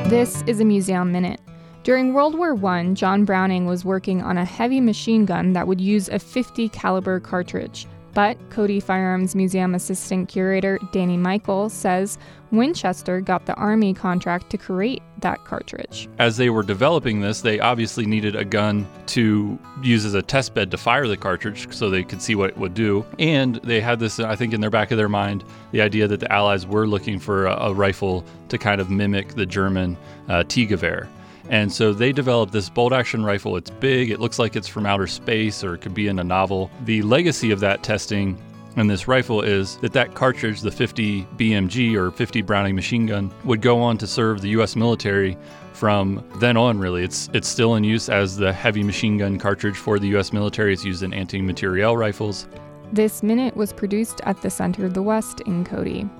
This is a Museum Minute. During World War I, John Browning was working on a heavy machine gun that would use a .50 caliber cartridge. But Cody Firearms Museum Assistant Curator Danny Michael says Winchester got the Army contract to create that cartridge. As they were developing this, they obviously needed a gun to use as a test bed to fire the cartridge so they could see what it would do. And they had this, I think, in their back of their mind, the idea that the Allies were looking for a rifle to kind of mimic the German T-Gewehr. And so they developed this bolt-action rifle. It's big. It looks like it's from outer space or it could be in a novel. The legacy of that testing and this rifle is that cartridge, the .50 BMG or .50 Browning machine gun, would go on to serve the U.S. military from then on, really. It's still in use as the heavy machine gun cartridge for the U.S. military. It's used in anti-materiel rifles. This minute was produced at the Center of the West in Cody.